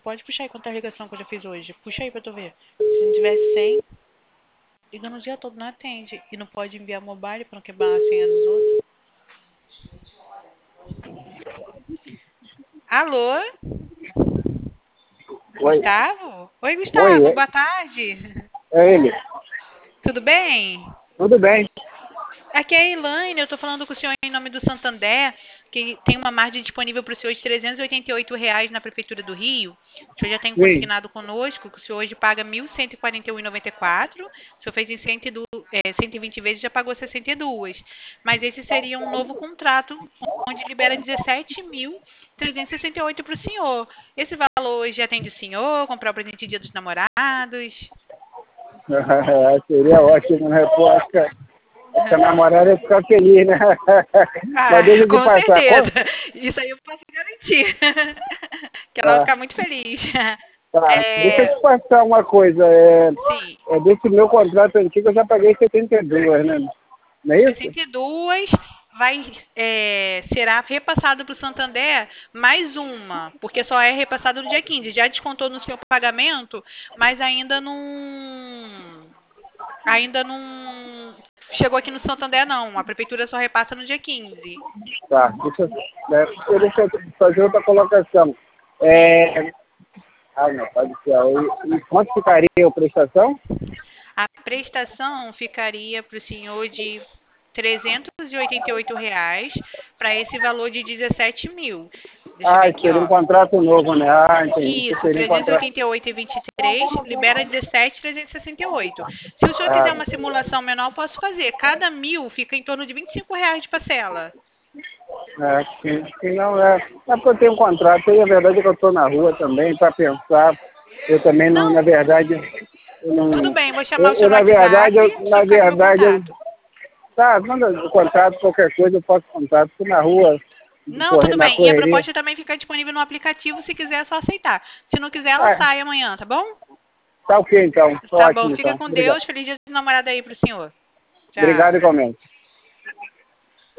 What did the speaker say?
pode puxar aí quanta ligação que eu já fiz hoje. Puxa aí pra tu ver. Se não tivesse 100, liga no dia todo, não atende. E não pode enviar mobile pra não quebrar a senha dos outros. Alô? Oi. Gustavo? Oi, Oi, Gustavo, boa tarde. é ele. Tudo bem? Tudo bem? Aqui é a Elaine, eu estou falando com o senhor em nome do Santander, que tem uma margem disponível para o senhor de R$ 388 na Prefeitura do Rio. O senhor já tem Sim. consignado conosco, que o senhor hoje paga R$ 1.141,94. O senhor fez em 120 vezes, já pagou 62. Mas esse seria um novo contrato, onde libera 17.368 para o senhor. Esse valor hoje atende o senhor, comprar o presente de Dia dos Namorados? Seria ótimo, né? Pô, acho que a namorada ia ficar feliz, né? Ah, Mas deixa eu te com passar. certeza. Isso aí eu posso garantir. Que ela vai Tá, ficar muito feliz. tá. Deixa eu É, te passar uma coisa. sim, Desse meu contrato antigo eu já paguei 72, né? Não é isso? 62 será repassado para o Santander mais uma, porque só é repassado no dia 15. Já descontou no seu pagamento, mas ainda não chegou aqui no Santander, não. A prefeitura só repassa no dia 15. Tá, deixa eu fazer outra colocação. Sim. Meu pai do céu. E quanto ficaria a prestação? A prestação ficaria para o senhor de R$ 388 para esse valor de 17 mil. Deixa eu ver aqui, Seria um ó. contrato novo, né? Entendi. Isso Isso, seria um contrato. 388,23 libera 17,368. Se o senhor quiser uma simulação menor, eu posso fazer. Cada 1.000 fica em torno de R$ 25 de parcela. Que não é. É porque eu tenho um contrato e a verdade é que eu estou na rua também para pensar. Eu também não, na Não, verdade, eu tudo não. bem, vou chamar o senhor no Na verdade, WhatsApp e na ficar com o meu verdade, contato. tá, manda o contato, qualquer coisa eu faço contato. Estou na rua, Não, correr tudo na bem. E a correria. proposta também fica disponível no aplicativo, se quiser é só aceitar. Se não quiser, ela Ah, sai amanhã, tá bom? tá ok então. Tá bom, Ótimo fica então. com Obrigado. Deus. Feliz dia dos namorados aí pro senhor. Tchau. Obrigado igualmente.